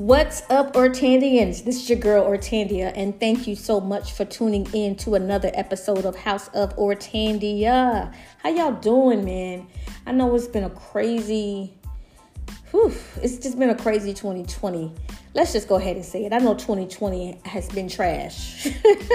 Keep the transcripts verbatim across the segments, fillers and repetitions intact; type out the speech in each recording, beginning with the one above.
What's up, Ortandians? This is your girl, Ortandia, and thank you so much for tuning in to another episode of House of Ortandia. How y'all doing, man? I know it's been a crazy, whew, it's just been a crazy twenty twenty. Let's just go ahead and say it. I know twenty twenty has been trash.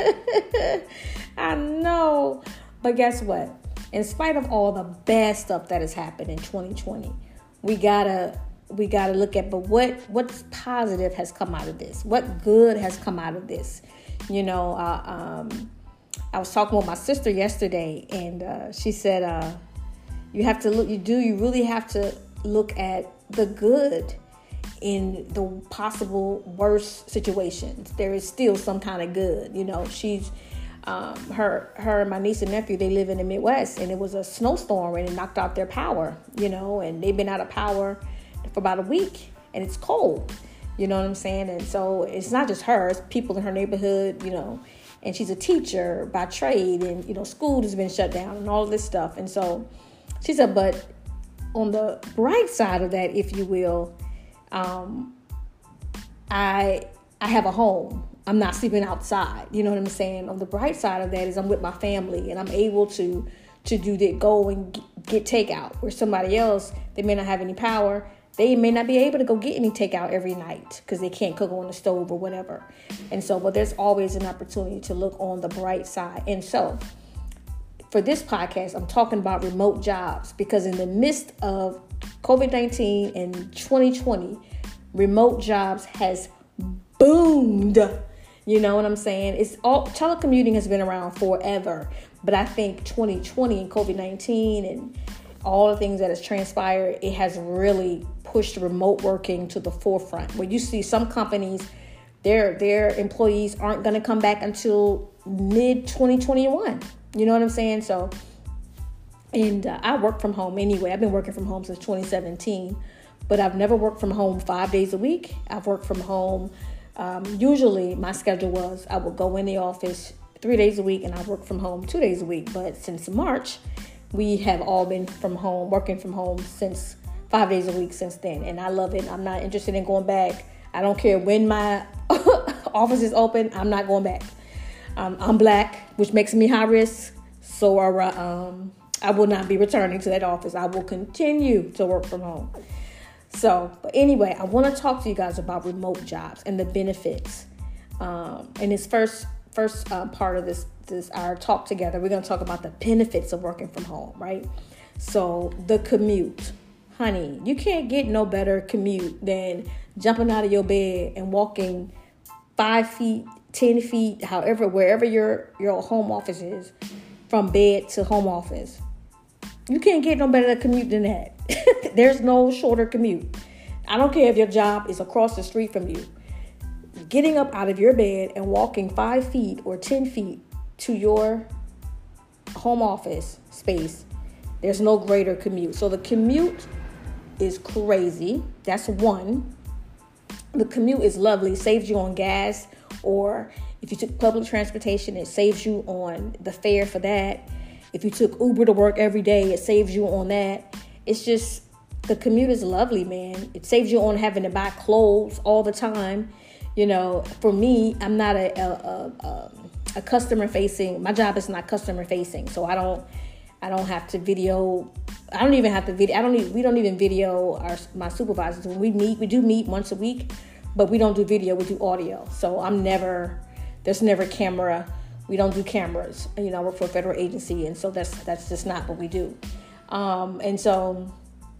I know, but guess what? In spite of all the bad stuff that has happened in twenty twenty, we gotta we gotta look at, but what what's positive has come out of this? What good has come out of this? You know, uh, um, I was talking with my sister yesterday, and uh, she said, uh, "You have to look. You do. You really have to look at the good in the possible worst situations. There is still some kind of good." You know, she's. Um, her, her, and my niece and nephew, they live in the Midwest, and it was a snowstorm, and it knocked out their power, you know, and they've been out of power for about a week, and it's cold, you know what I'm saying? And so it's not just her, it's people in her neighborhood, you know, and she's a teacher by trade, and, you know, school has been shut down and all this stuff. And so she said, but on the bright side of that, if you will, um, I, I have a home. I'm not sleeping outside. You know what I'm saying? On the bright side of that is I'm with my family, and I'm able to to do that, go and get takeout. Where somebody else, they may not have any power. They may not be able to go get any takeout every night because they can't cook on the stove or whatever. And so, but there's always an opportunity to look on the bright side. And so for this podcast, I'm talking about remote jobs, because in the midst of covid nineteen and twenty twenty, remote jobs has boomed. You know what I'm saying? It's all telecommuting has been around forever, but I think twenty twenty and covid nineteen and all the things that has transpired, it has really pushed remote working to the forefront. Where you see some companies, their their employees aren't going to come back until mid twenty twenty-one. You know what I'm saying? So, and uh, I work from home anyway. I've been working from home since twenty seventeen, but I've never worked from home five days a week. I've worked from home. Um, usually my schedule was I would go in the office three days a week and I work from home two days a week. But since March, we have all been from home, working from home since five days a week since then. And I love it. I'm not interested in going back. I don't care when my office is open. I'm not going back. Um, I'm black, which makes me high risk. So are, um, I will not be returning to that office. I will continue to work from home. So, but anyway, I want to talk to you guys about remote jobs and the benefits. Um, in this first first uh, part of this this our talk together, we're going to talk about the benefits of working from home, right? So, the commute, honey, you can't get no better commute than jumping out of your bed and walking five feet, ten feet, however, wherever your your home office is, from bed to home office. You can't get no better commute than that. There's no shorter commute. I don't care if your job is across the street from you. Getting up out of your bed and walking five feet or ten feet to your home office space, there's no greater commute. So the commute is crazy. That's one. The commute is lovely. Saves you on gas, or if you took public transportation, it saves you on the fare for that. If you took Uber to work every day, it saves you on that. It's just, the commute is lovely, man. It saves you on having to buy clothes all the time. You know, for me, I'm not a a, a, a customer facing. My job is not customer facing, so I don't I don't have to video. I don't even have to video. I don't even, we don't even video our my supervisors. When we meet, we do meet once a week, but we don't do video. We do audio. So I'm never. There's never camera. We don't do cameras. You know, I work for a federal agency, and so that's that's just not what we do. Um, and so,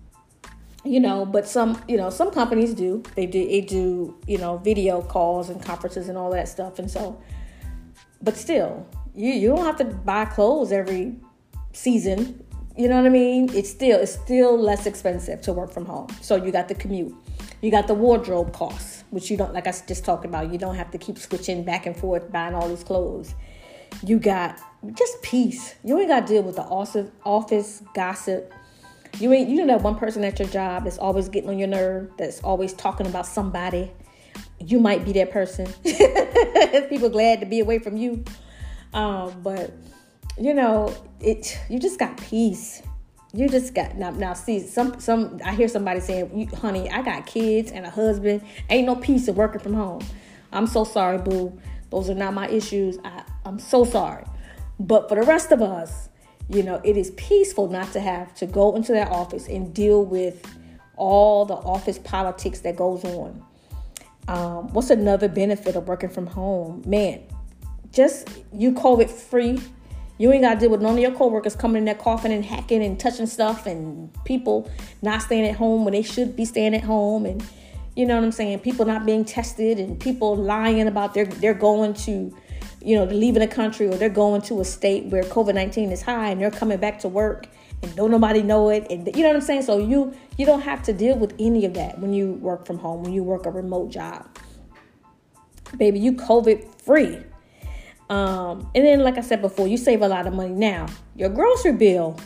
you know, but some, you know, some companies do. They do, they do, you know, video calls and conferences and all that stuff. And so, but still, you you don't have to buy clothes every season. You know what I mean? It's still it's still less expensive to work from home. So you got the commute, you got the wardrobe costs, which you don't, like I just talked about. You don't have to keep switching back and forth buying all these clothes. You got just peace. You ain't got to deal with the office, office gossip. You ain't, you know that one person at your job that's always getting on your nerve, that's always talking about somebody. You might be that person. People glad to be away from you. Um, but, you know, it. You just got peace. You just got now. Now, see, some some. I hear somebody saying, "Honey, I got kids and a husband. Ain't no peace of working from home." I'm so sorry, boo. Those are not my issues. I, I'm so sorry. But for the rest of us, you know, it is peaceful not to have to go into that office and deal with all the office politics that goes on. Um, what's another benefit of working from home? Man, just you COVID free. You ain't got to deal with none of your coworkers coming in there coughing and hacking and touching stuff, and people not staying at home when they should be staying at home. And you know what I'm saying? People not being tested, and people lying about they're, they're going to, you know, leaving the country, or they're going to a state where COVID nineteen is high and they're coming back to work and don't nobody know it. And you know what I'm saying? So you, you don't have to deal with any of that when you work from home, when you work a remote job. Baby, you COVID free. Um, and then, like I said before, you save a lot of money. Now, your grocery bill,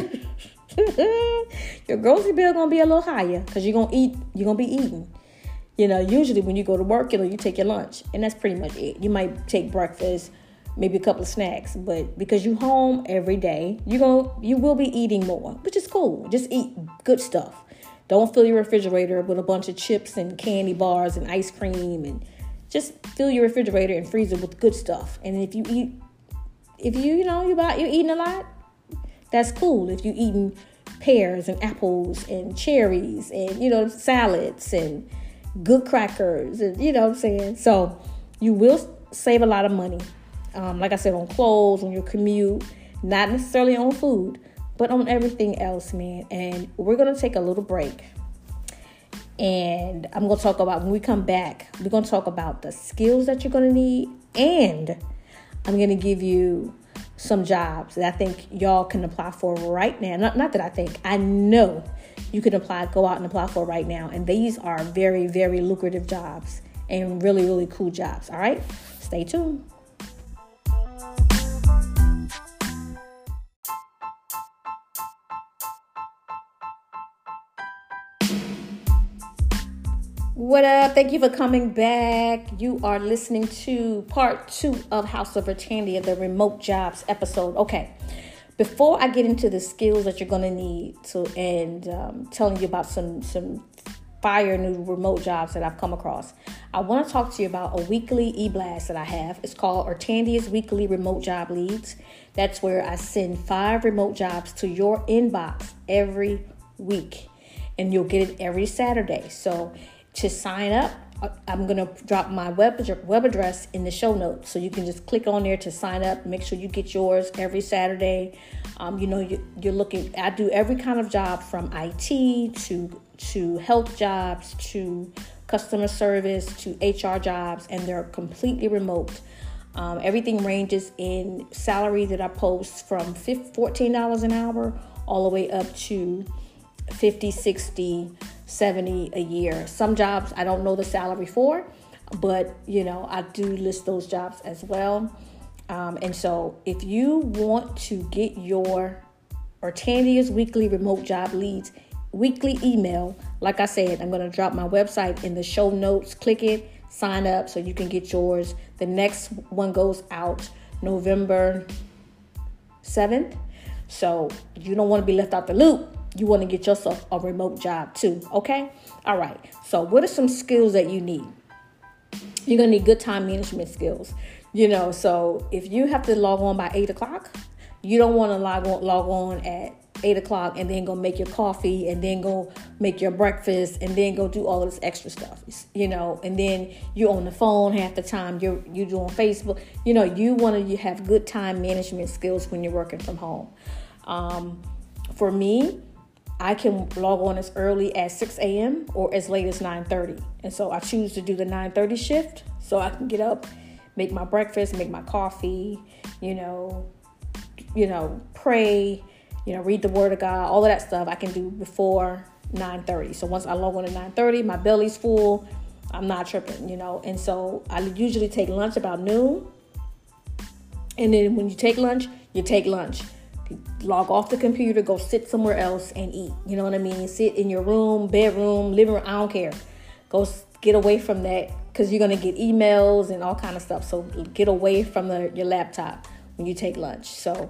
your grocery bill gonna be a little higher because you're gonna eat. You're gonna be eating. You know, usually when you go to work, you know, you take your lunch, and that's pretty much it. You might take breakfast, maybe a couple of snacks, but because you home every day, you gonna you will be eating more, which is cool. Just eat good stuff. Don't fill your refrigerator with a bunch of chips and candy bars and ice cream, and just fill your refrigerator and freezer with good stuff. And if you eat, if you, you know, you about, you're eating a lot, that's cool. If you're eating pears and apples and cherries and, you know, salads and good crackers and, you know what I'm saying? So you will save a lot of money. Um, like I said, on clothes, on your commute, not necessarily on food, but on everything else, man. And we're going to take a little break. And I'm going to talk about, when we come back, we're going to talk about the skills that you're going to need. And I'm going to give you some jobs that I think y'all can apply for right now. Not, not that I think, I know you can apply, go out and apply for right now. And these are very, very lucrative jobs and really, really cool jobs. All right, stay tuned. What up? Thank you for coming back. You are listening to part two of House of Britannia, the remote jobs episode. Okay, before I get into the skills that you're going to need to, and um, telling you about some some fire new remote jobs that I've come across, I want to talk to you about a weekly e-blast that I have. It's called Ortandia's Weekly Remote Job Leads. That's where I send five remote jobs to your inbox every week, and you'll get it every Saturday. So to sign up, I'm going to drop my web web address in the show notes. So you can just click on there to sign up. Make sure you get yours every Saturday. Um, you know, you, you're looking, I do every kind of job from I T to, to health jobs, to customer service, to H R jobs, and they're completely remote. Um, everything ranges in salary that I post from fourteen dollars an hour all the way up to fifty, sixty, seventy a year. Some jobs I don't know the salary for, but you know, I do list those jobs as well. Um, and so if you want to get your Ortandia's Weekly Remote Job Leads weekly email, like I said, I'm going to drop my website in the show notes. Click it, sign up so you can get yours. The next one goes out November seventh. So you don't want to be left out the loop. You want to get yourself a remote job too, okay? All right, so what are some skills that you need? You're going to need good time management skills. You know, so if you have to log on by eight o'clock, you don't want to log on, log on at eight o'clock and then go make your coffee and then go make your breakfast and then go do all of this extra stuff, you know, and then you're on the phone half the time, you're, you're doing Facebook. You know, you want to have good time management skills when you're working from home. Um, for me, I can log on as early as six a.m. or as late as nine thirty. And so I choose to do the nine thirty shift so I can get up, make my breakfast, make my coffee, you know, you know, pray, you know, read the word of God, all of that stuff I can do before nine thirty. So once I log on at nine thirty, my belly's full, I'm not tripping, you know. And so I usually take lunch about noon. And then when you take lunch, you take lunch. Log off the computer, go sit somewhere else and eat. You know what I mean? Sit in your room, bedroom, living room, I don't care. Go get away from that because you're going to get emails and all kind of stuff. So get away from the, your laptop when you take lunch. So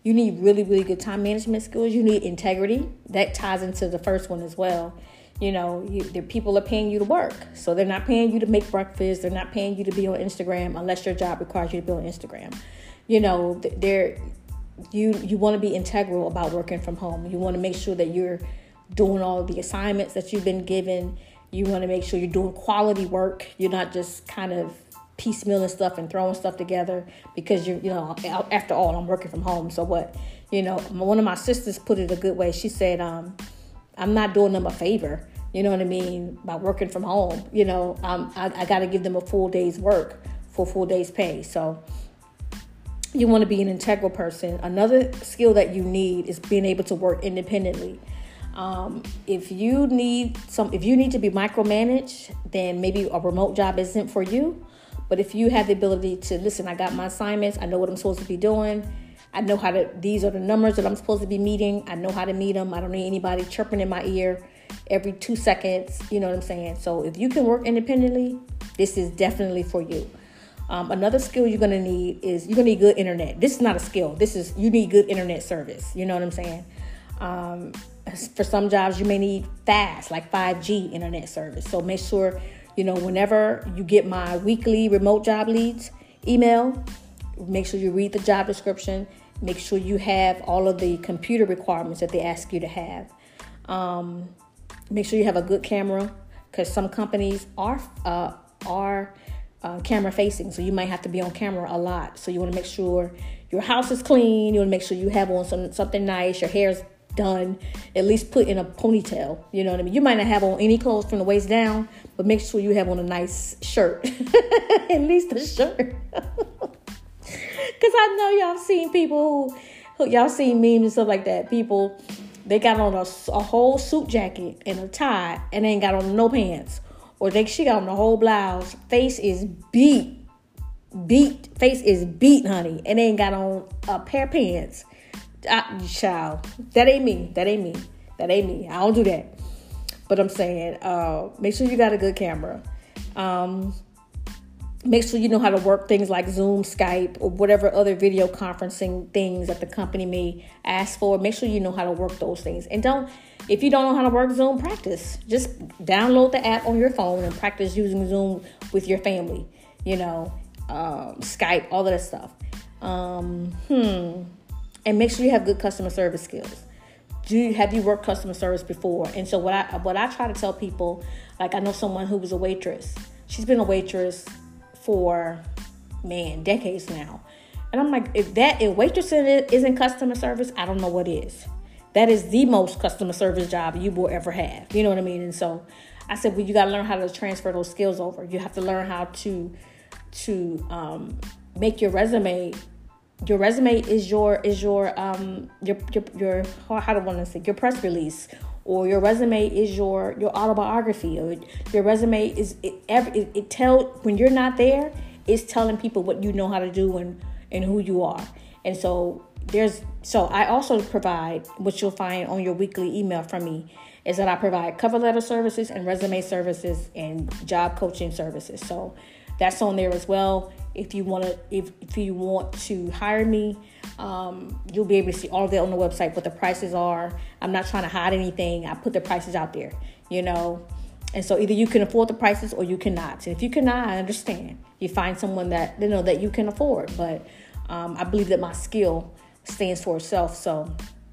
You need really, really good time management skills. You need integrity. That ties into the first one as well. You know, you, the people are paying you to work. So they're not paying you to make breakfast. They're not paying you to be on Instagram unless your job requires you to be on Instagram. You know, they're, you, you want to be integral about working from home. You want to make sure that you're doing all the assignments that you've been given. You want to make sure you're doing quality work. You're not just kind of piecemealing stuff and throwing stuff together because you're, you know, after all, I'm working from home. So what, you know, one of my sisters put it a good way. She said, um, I'm not doing them a favor, you know what I mean, by working from home. You know, um, I, I got to give them a full day's work for full day's pay. So you want to be an integral person. Another skill that you need is being able to work independently. Um, if you need some, if you need to be micromanaged, then maybe a remote job isn't for you. But if you have the ability to listen, I got my assignments, I know what I'm supposed to be doing. I know how to, these are the numbers that I'm supposed to be meeting. I know how to meet them. I don't need anybody chirping in my ear every two seconds. You know what I'm saying? So if you can work independently, this is definitely for you. Um, another skill you're going to need is you're going to need good internet. This is not a skill. This is, you need good internet service. You know what I'm saying? Um, for some jobs, you may need fast, like five G internet service. So make sure, you know, whenever you get my weekly remote job leads email, make sure you read the job description. Make sure you have all of the computer requirements that they ask you to have. Um, make sure you have a good camera, because some companies are uh, are uh, camera facing, so you might have to be on camera a lot. So you want to make sure your house is clean. You want to make sure you have on some something nice. Your hair's done, at least put in a ponytail. You know what I mean? You might not have on any clothes from the waist down, but make sure you have on a nice shirt, at least a shirt. Because I know y'all seen people who, who, y'all seen memes and stuff like that. People, they got on a, a whole suit jacket and a tie and they ain't got on no pants. Or they she got on the whole blouse. Face is beat. Beat. Face is beat, honey. And they ain't got on a pair of pants. I, child, that ain't me. That ain't me. That ain't me. I don't do that. But I'm saying, uh, make sure you got a good camera. Um... Make sure you know how to work things like Zoom, Skype, or whatever other video conferencing things that the company may ask for. Make sure you know how to work those things. And don't, if you don't know how to work Zoom, practice. Just download the app on your phone and practice using Zoom with your family. You know, um, Skype, all of that stuff. Um, hmm. And make sure you have good customer service skills. Do you, have you worked customer service before? And so what I what I try to tell people, like I know someone who was a waitress. She's been a waitress for, man, decades now. And I'm like, if that, if waitressing isn't customer service, I don't know what is. That is the most customer service job you will ever have. You know what I mean? And so I said, well, you got to learn how to transfer those skills over. You have to learn how to, to um, make your resume. Your resume is your, is your, um, your, your, your, how do I want to say, your press release. Or your resume is your, your autobiography, or your resume is it, it, it tell when you're not there, it's telling people what you know how to do and, and who you are. And so there's so I also provide, what you'll find on your weekly email from me, is that I provide cover letter services and resume services and job coaching services. So that's on there as well. If you want to, if, if you want to hire me, um, you'll be able to see all of that on the website, what the prices are. I'm not trying to hide anything. I put the prices out there, you know. And so either you can afford the prices or you cannot. And if you cannot, I understand. You find someone that, you know, that you can afford. But um, I believe that my skill stands for itself. So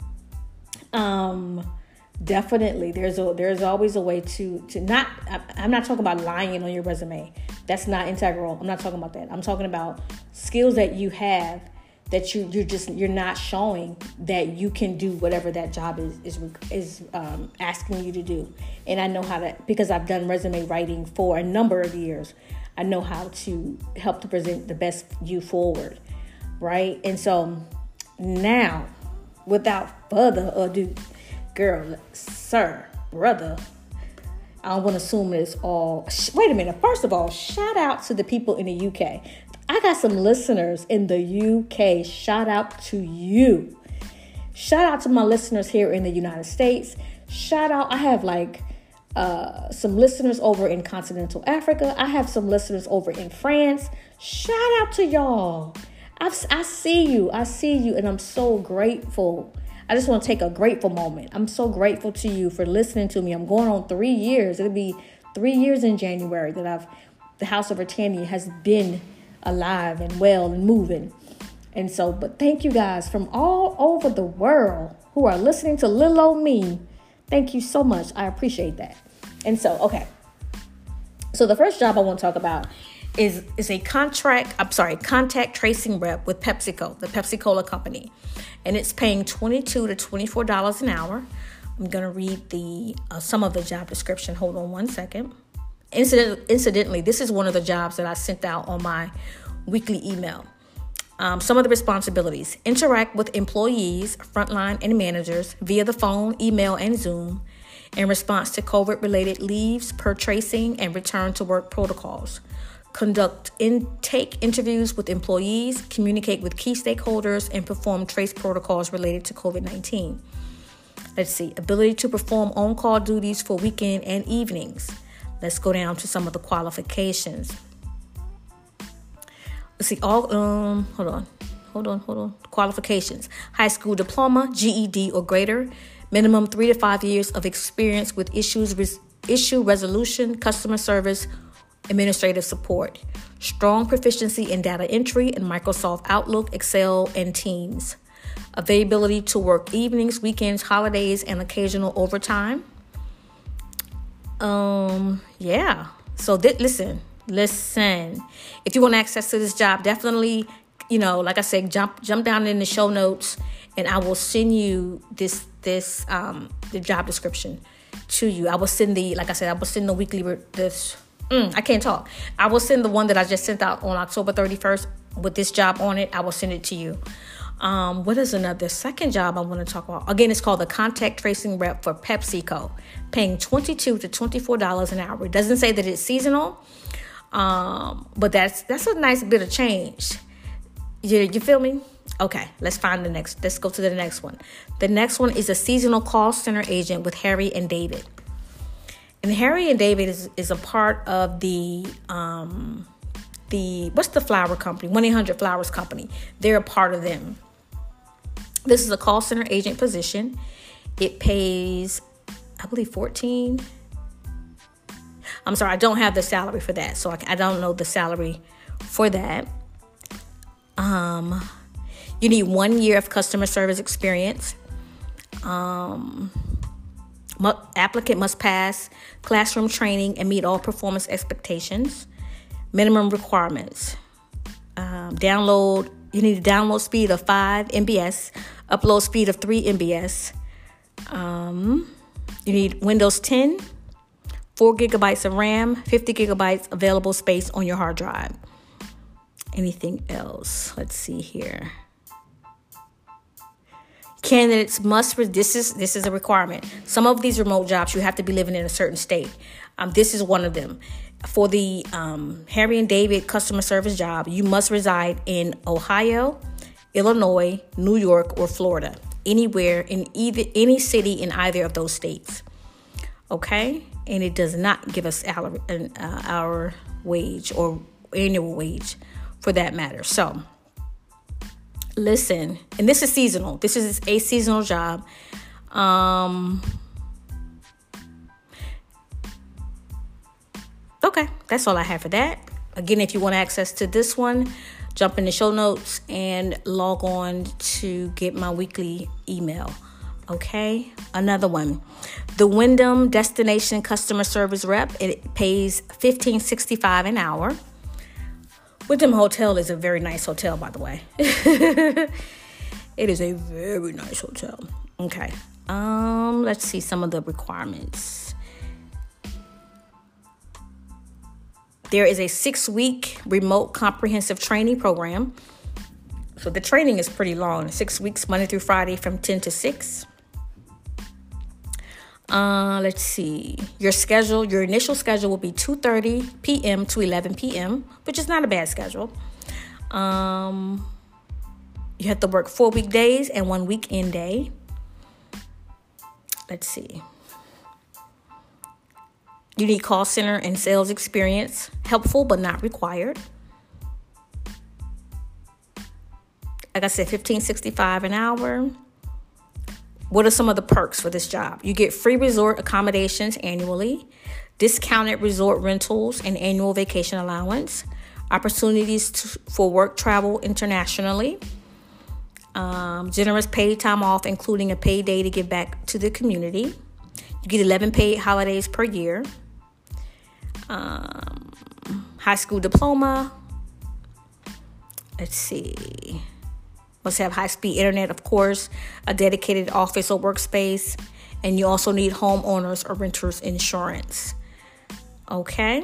um, definitely, there's a there's always a way to to not. I, I'm not talking about lying on your resume. That's not integral. I'm not talking about that. I'm talking about skills that you have that you you're just you're not showing that you can do whatever that job is is is um, asking you to do. And I know how to, because I've done resume writing for a number of years. I know how to help to present the best you forward, right? And so now, without further ado, girl, sir, brother, I don't want to assume it's all. Wait a minute. First of all, shout out to the people in the U K. I got some listeners in the U K. Shout out to you. Shout out to my listeners here in the United States. Shout out. I have like uh, some listeners over in continental Africa. I have some listeners over in France. Shout out to y'all. I've, I see you. I see you, and I'm so grateful. I just want to take a grateful moment. I'm so grateful to you for listening to me. I'm going on three years. It'll be three years in January that I've, the House of Britannia has been alive and well and moving. And so, but thank you guys from all over the world who are listening to little old me. Thank you so much. I appreciate that. And so, okay. So the first job I want to talk about is, is a contract, I'm sorry, contact tracing rep with PepsiCo, the Pepsi-Cola company. And it's paying twenty-two to twenty-four dollars an hour. I'm going to read the uh, some of the job description. Hold on one second. Incident, incidentally, this is one of the jobs that I sent out on my weekly email. Um, some of the responsibilities: interact with employees, frontline, and managers via the phone, email, and Zoom in response to COVID-related leaves per tracing and return to work protocols. Conduct intake interviews with employees, communicate with key stakeholders, and perform trace protocols related to COVID nineteen. Let's see. Ability to perform on-call duties for weekend and evenings. Let's go down to some of the qualifications. Let's see. All um. Hold on. Hold on. Hold on. Qualifications: high school diploma, G E D or greater. Minimum three to five years of experience with issues res- issue resolution, customer service, administrative support. Strong proficiency in data entry and Microsoft Outlook, Excel, and Teams. Availability to work evenings, weekends, holidays, and occasional overtime. Um, yeah. So th- listen, listen. If you want access to this job, definitely, you know, like I said, jump jump down in the show notes, and I will send you this this um the job description to you. I will send the like I said, I will send the weekly re- this. Mm, I can't talk. I will send the one that I just sent out on October thirty-first with this job on it. I will send it to you. Um, what is another second job I want to talk about? Again, it's called the contact tracing rep for PepsiCo, paying twenty-two to twenty-four dollars an hour. It doesn't say that it's seasonal, um, but that's that's a nice bit of change. You, you feel me? Okay, let's find the next. Let's go to the next one. The next one is a seasonal call center agent with Harry and David. And Harry and David is, is a part of the, um, the what's the flower company? one eight hundred Flowers Company. They're a part of them. This is a call center agent position. It pays, I believe, fourteen. I'm sorry, I don't have the salary for that. So I, I don't know the salary for that. Um, you need one year of customer service experience. Um... Applicant must pass classroom training and meet all performance expectations. Minimum requirements. Um, download, you need a download speed of five megabits, upload speed of three megabits. Um, you need Windows ten, four gigabytes of RAM, fifty gigabytes available space on your hard drive. Anything else? Let's see here. Candidates must, this is this is a requirement. Some of these remote jobs, you have to be living in a certain state. Um, this is one of them. For the um, Harry and David customer service job, you must reside in Ohio, Illinois, New York, or Florida. Anywhere in either any city in either of those states. Okay? And it does not give us our, uh, our wage or annual wage for that matter. So, listen, and this is seasonal. This is a seasonal job. Um, okay, that's all I have for that. Again, if you want access to this one, jump in the show notes and log on to get my weekly email. Okay, another one. The Wyndham Destination Customer Service Rep. It pays fifteen sixty-five an hour. Wyndham Hotel is a very nice hotel, by the way. It is a very nice hotel. Okay. Um, let's see some of the requirements. There is a six-week remote comprehensive training program. So the training is pretty long. Six weeks, Monday through Friday from ten to six. Uh, let's see. Your schedule, your initial schedule will be two thirty p.m. to eleven p.m., which is not a bad schedule. Um, you have to work four weekdays and one weekend day. Let's see. You need call center and sales experience. Helpful, but not required. like I said, fifteen sixty-five an hour. What are some of the perks for this job? You get free resort accommodations annually, discounted resort rentals and annual vacation allowance, opportunities to, for work travel internationally, um, generous paid time off, including a paid day to give back to the community. You get eleven paid holidays per year, um, high school diploma. Let's see. Must have high-speed internet, of course, a dedicated office or workspace, and you also need homeowners or renters insurance. Okay.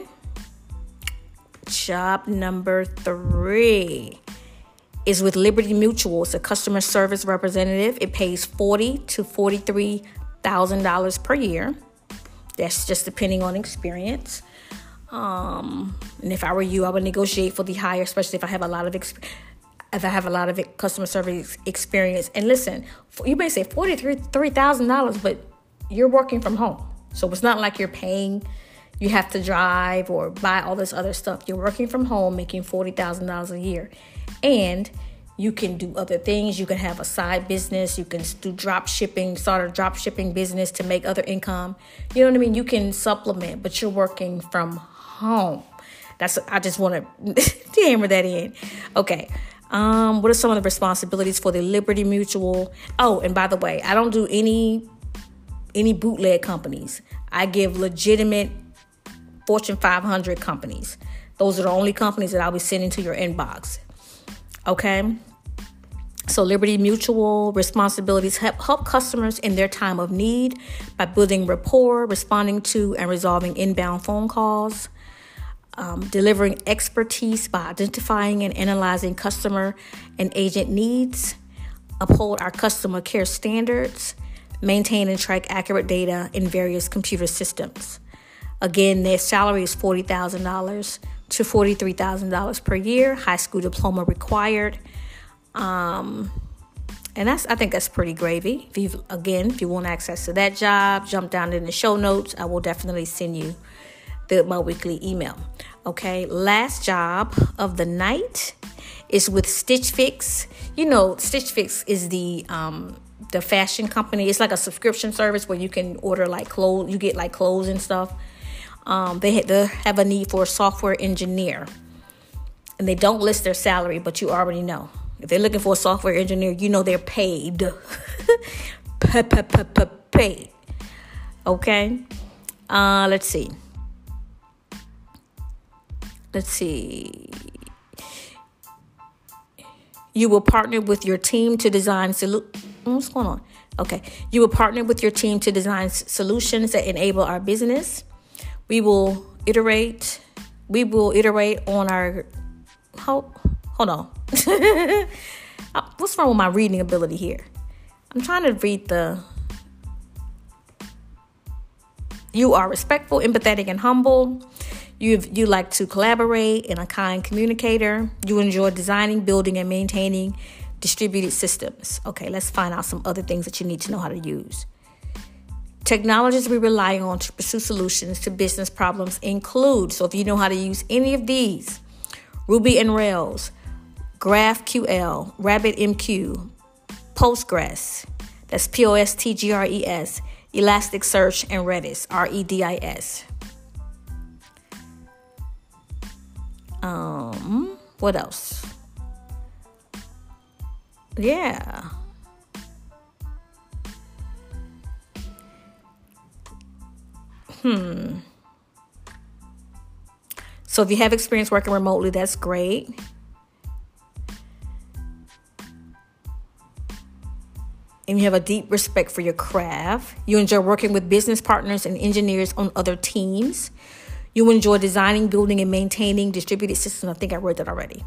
Job number three is with Liberty Mutual. It's a customer service representative. It pays forty to forty-three thousand dollars per year. That's just depending on experience. Um, and if I were you, I would negotiate for the higher, especially if I have a lot of experience. If I have a lot of customer service experience. And listen, you may say forty-three thousand dollars, but you're working from home. So it's not like you're paying, you have to drive or buy all this other stuff. You're working from home, making forty thousand dollars a year. And you can do other things. You can have a side business. You can do drop shipping, start a drop shipping business to make other income. You know what I mean? You can supplement, but you're working from home. That's, I just want to hammer that in. Okay. Um, what are some of the responsibilities for the Liberty Mutual? Oh, and by the way, I don't do any any bootleg companies. I give legitimate Fortune five hundred companies. Those are the only companies that I'll be sending to your inbox. Okay? So Liberty Mutual responsibilities help, help customers in their time of need by building rapport, responding to and resolving inbound phone calls. Um, delivering expertise by identifying and analyzing customer and agent needs, uphold our customer care standards, maintain and track accurate data in various computer systems. Again, their salary is forty thousand dollars to forty-three thousand dollars per year, high school diploma required. Um, and that's, I think that's pretty gravy. If you again, if you want access to that job, jump down in the show notes. I will definitely send you the, my weekly email. Okay, last job of the night is with Stitch Fix. You know, Stitch Fix is the um, the fashion company. It's like a subscription service where you can order like clothes. You get like clothes and stuff. Um, they, they have a need for a software engineer, and they don't list their salary, but you already know if they're looking for a software engineer, you know they're paid. Paid. Okay. Uh, let's see. Let's see. You will partner with your team to design solu- What's going on? Okay. You will partner with your team to design s- solutions that enable our business. We will iterate. We will iterate on our. Hold, hold on. What's wrong with my reading ability here? I'm trying to read the. You are respectful, empathetic, and humble. You you like to collaborate and a kind communicator. You enjoy designing, building, and maintaining distributed systems. Okay, let's find out some other things that you need to know how to use. Technologies we rely on to pursue solutions to business problems include, so if you know how to use any of these, Ruby and Rails, GraphQL, RabbitMQ, Postgres, that's P O S T G R E S, Elasticsearch, and Redis, R E D I S. Um, what else? Yeah. Hmm. So if you have experience working remotely, that's great. And you have a deep respect for your craft. You enjoy working with business partners and engineers on other teams. You enjoy designing, building, and maintaining distributed systems. I think I read that already.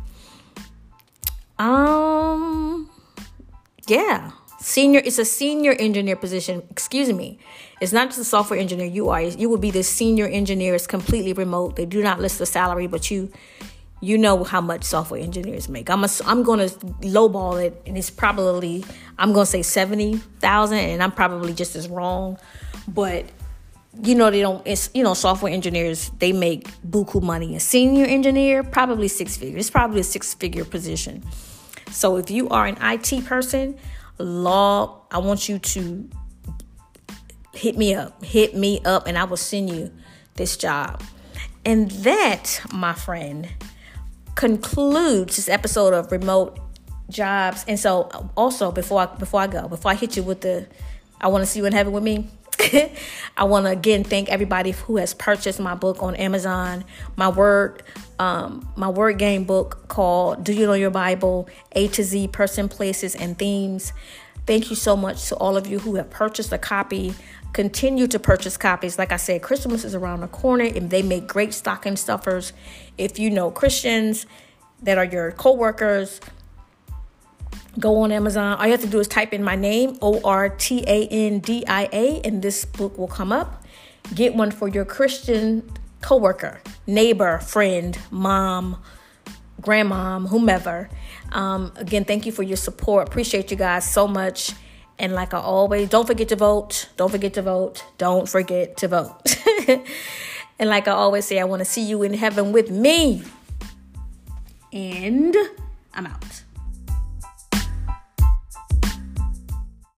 Um, yeah. Senior, it's a senior engineer position. Excuse me. It's not just a software engineer. You are, you will be the senior engineer. It's completely remote. They do not list the salary, but you, you know how much software engineers make. I'm a, I'm going to lowball it, and it's probably, I'm going to say seventy thousand, and I'm probably just as wrong, but you know, they don't, it's, you know, software engineers, they make buku money. A senior engineer, probably six figures. It's probably a six figure position. So if you are an I T person, log, I want you to hit me up, hit me up, and I will send you this job. And that, my friend, concludes this episode of Remote Jobs. And so also before I, before I go, before I hit you with the, I want to see you in heaven with me. I want to again thank everybody who has purchased my book on Amazon, my word, um, my word game book called Do You Know Your Bible? A to Z Person, Places, and Themes. Thank you so much to all of you who have purchased a copy. Continue to purchase copies. Like I said, Christmas is around the corner, and they make great stocking stuffers. If you know Christians that are your co-workers, go on Amazon. All you have to do is type in my name, O R T A N D I A, and this book will come up. Get one for your Christian coworker, neighbor, friend, mom, grandmom, whomever. Um, again, thank you for your support. Appreciate you guys so much. And like I always, don't forget to vote. Don't forget to vote. Don't forget to vote. And like I always say, I want to see you in heaven with me. And I'm out.